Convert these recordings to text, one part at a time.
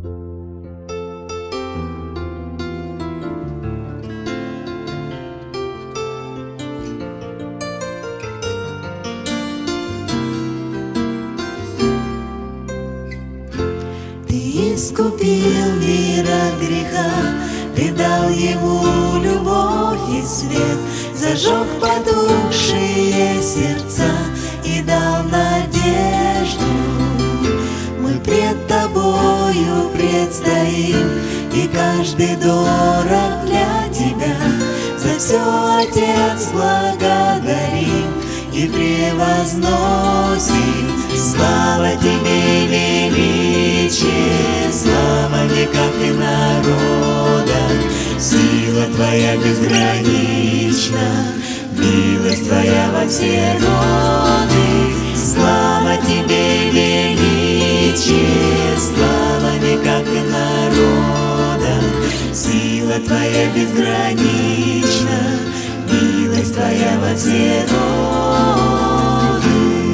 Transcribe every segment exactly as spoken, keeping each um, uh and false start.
Искупил мир от греха, Ты дал ему любовь и свет, зажег потухшие сердца и дал надежду. Мы пред Тобою предстоим, и каждый дорог для Тебя. За все, Отец, благодарим и превозносим. Слава Тебе, величие, слава веках и народам. Сила Твоя безгранична, милость Твоя во все роды. Слава Тебе, величие, слава веках и народам. Сила Твоя безгранична, милость Твоя во все роды.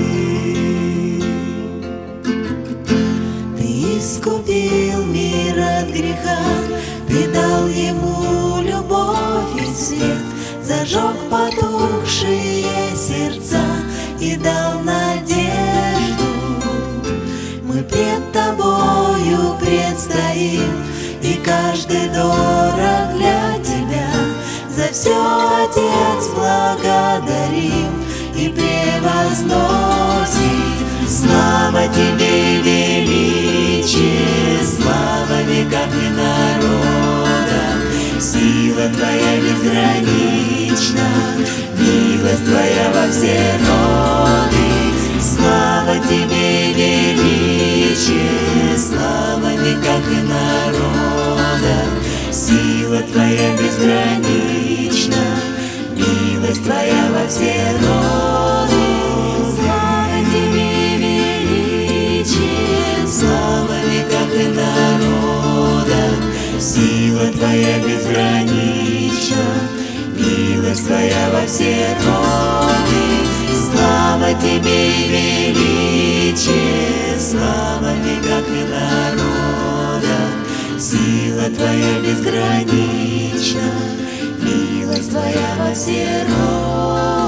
Ты искупил мир от греха, Ты дал ему любовь и свет, зажег потухшие сердца и дал надежду. Мы пред Тобою предстоим, и каждый дорог для Тебя. За все, Отец, благодарим и превозносим. Слава Тебе, величие, слава веках и народам. Сила Твоя безгранична, милость Твоя во все роды. Слава Тебе, величие, слава веках и народам. Сила Твоя безгранична, милость Твоя во все роды. Слава Тебе, величие, слава веках и народам. Сила Твоя безгранична, милость Твоя во все роды. Слава Тебе, величие, слава веках и народам. Сила Твоя безгранична, милость Твоя во все роды.